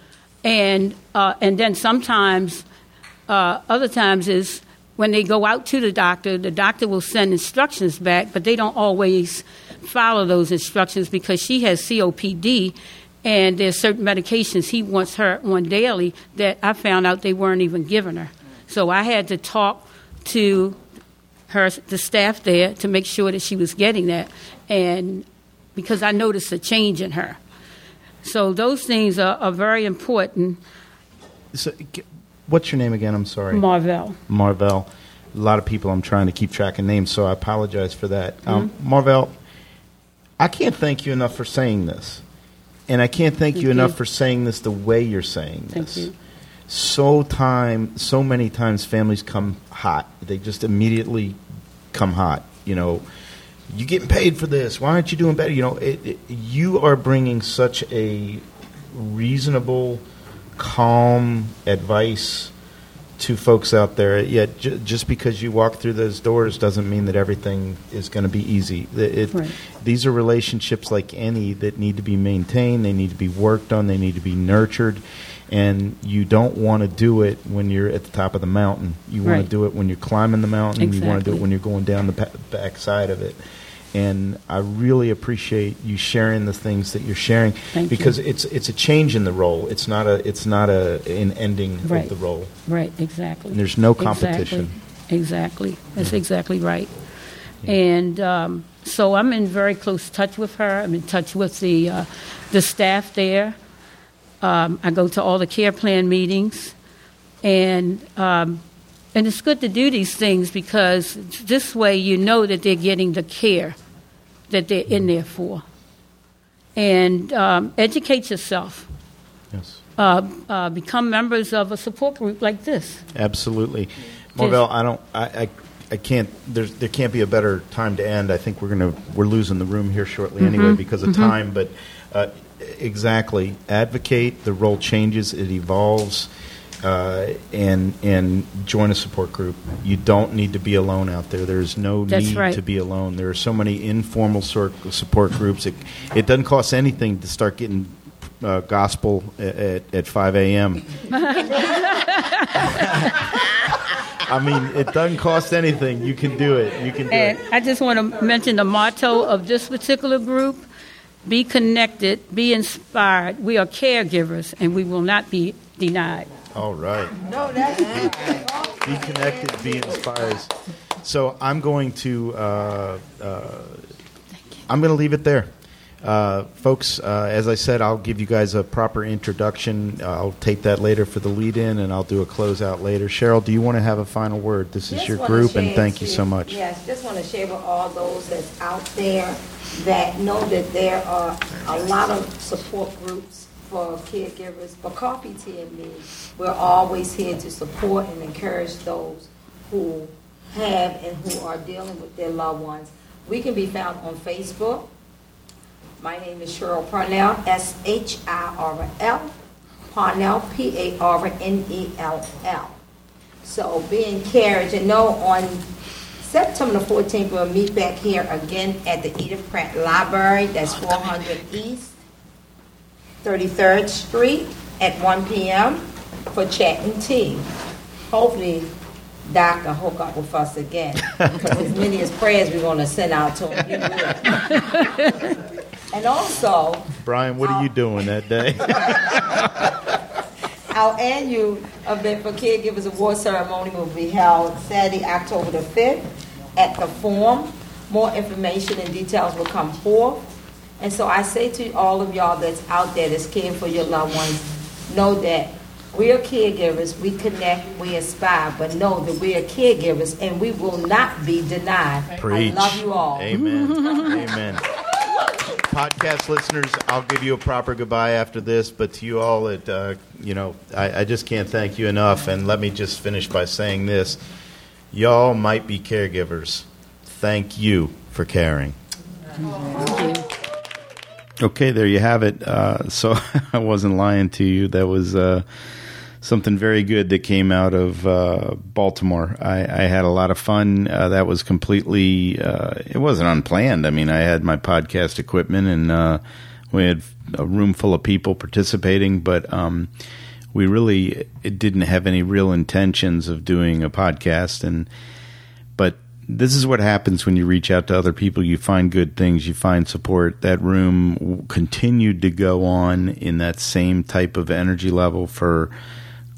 And uh, and then sometimes, uh, other times is, when they go out to the doctor, the doctor will send instructions back, but they don't always follow those instructions, because she has C O P D, and there's certain medications he wants her on daily that I found out they weren't even giving her. So I had to talk to her the staff there to make sure that she was getting that, and because I noticed a change in her. So those things are, are very important. So, what's your name again? I'm sorry. Marvell. Marvell. A lot of people I'm trying to keep track of names, so I apologize for that. Mm-hmm. Um, Marvell, I can't thank you enough for saying this. And I can't thank, thank you enough you. for saying this the way you're saying this. Thank you. So time, so many times families come hot. They just immediately come hot. You know, you getting paid for this. Why aren't you doing better? You know, it, it, you are bringing such a reasonable, calm advice to folks out there. Yet, j- just because you walk through those doors doesn't mean that everything is going to be easy. It, it, right. These are relationships like any that need to be maintained. They need to be worked on. They need to be nurtured. And you don't want to do it when you're at the top of the mountain. You want right. to do it when you're climbing the mountain. Exactly. You want to do it when you're going down the pa- back side of it. And I really appreciate you sharing the things that you're sharing. Thank because you. it's it's a change in the role. It's not a it's not a an ending right. of the role. Right, exactly. And there's no competition. Exactly. Exactly. That's exactly right. Yeah. And um, so I'm in very close touch with her. I'm in touch with the uh, the staff there. Um, I go to all the care plan meetings, and um, and it's good to do these things because this way you know that they're getting the care that they're in there for. And um, educate yourself. Yes. Uh, uh, become members of a support group like this. Absolutely, Marvell. I don't. I. I I can't. There's, there can't be a better time to end. I think we're gonna. We're losing the room here shortly mm-hmm. anyway because of mm-hmm. time. But uh, exactly, advocate. The role changes. It evolves, uh, and and join a support group. You don't need to be alone out there. There's no That's need right. to be alone. There are so many informal sort support groups. It, it doesn't cost anything to start getting uh, gospel at, at five a.m. I mean, it doesn't cost anything. You can do it. You can do and it. I just want to mention the motto of this particular group: be connected, be inspired. We are caregivers, and we will not be denied. All right. No, that's it. Be connected, be inspired. So I'm going to, uh, uh, I'm going to leave it there. Uh, folks, uh, as I said, I'll give you guys a proper introduction. Uh, I'll tape that later for the lead-in, and I'll do a closeout later. Cheryl, do you want to have a final word? This is Just your wanna group, and share thank to- you so much. Yes, just want to share with all those that's out there that know that there are a lot of support groups for caregivers. But Coffee, Tea, and Me, we're always here to support and encourage those who have and who are dealing with their loved ones. We can be found on Facebook. My name is Cheryl Parnell, S H I R L, Parnell, P A R N E L L. So be encouraged and know on September the fourteenth, we'll meet back here again at the Edith Pratt Library. That's four hundred East thirty-third Street at one p.m. for chat and tea. Hopefully, Doc will hook up with us again. Because as many as prayers we're going to send out to him, he will. And also, Brian, what are you doing that day? our annual event for Caregivers Award ceremony will be held Saturday, October the fifth at the Forum. More information and details will come forth. And so I say to all of y'all that's out there that's caring for your loved ones, know that we are caregivers, we connect, we aspire, but know that we are caregivers and we will not be denied. Preach. I love you all. Amen. Amen. Podcast listeners, I'll give you a proper goodbye after this, but to you all, it, uh, you know, I, I just can't thank you enough. And let me just finish by saying this. Y'all might be caregivers. Thank you for caring. Thank you. Okay, there you have it. Uh, so I wasn't lying to you. That was uh, something very good that came out of uh, Baltimore. I, I had a lot of fun. Uh, that was completely, uh, it wasn't unplanned. I mean, I had my podcast equipment and uh, we had a room full of people participating, but um, we really it didn't have any real intentions of doing a podcast. And but this is what happens when you reach out to other people. You find good things. You find support. That room continued to go on in that same type of energy level for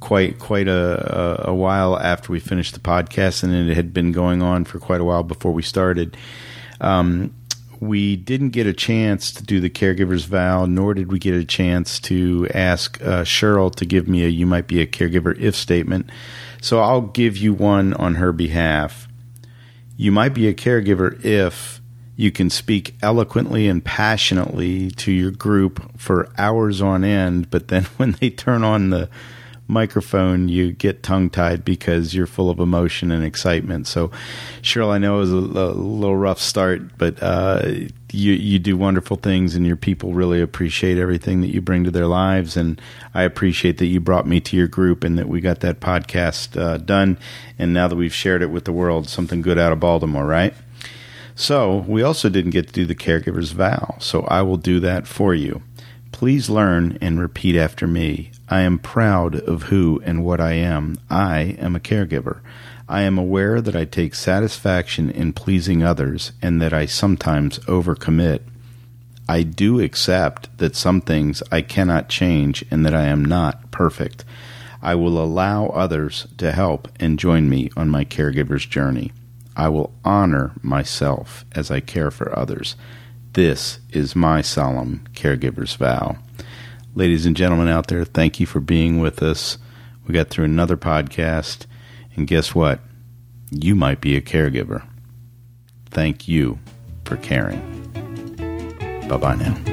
quite quite a, a while after we finished the podcast, and it had been going on for quite a while before we started. Um, we didn't get a chance to do the caregiver's vow, nor did we get a chance to ask uh, Cheryl to give me a "you might be a caregiver" if statement. So I'll give you one on her behalf. You might be a caregiver if you can speak eloquently and passionately to your group for hours on end, but then when they turn on the microphone, you get tongue-tied because you're full of emotion and excitement. So, Cheryl, I know it was a, a little rough start, but uh, you you do wonderful things, and your people really appreciate everything that you bring to their lives. And I appreciate that you brought me to your group and that we got that podcast uh, done. And now that we've shared it with the world, something good out of Baltimore, right? So we also didn't get to do the caregiver's vow, so I will do that for you. Please learn and repeat after me. I am proud of who and what I am. I am a caregiver. I am aware that I take satisfaction in pleasing others and that I sometimes overcommit. I do accept that some things I cannot change and that I am not perfect. I will allow others to help and join me on my caregiver's journey. I will honor myself as I care for others. This is my solemn caregiver's vow. Ladies and gentlemen out there, thank you for being with us. We got through another podcast, and guess what? You might be a caregiver. Thank you for caring. Bye-bye now.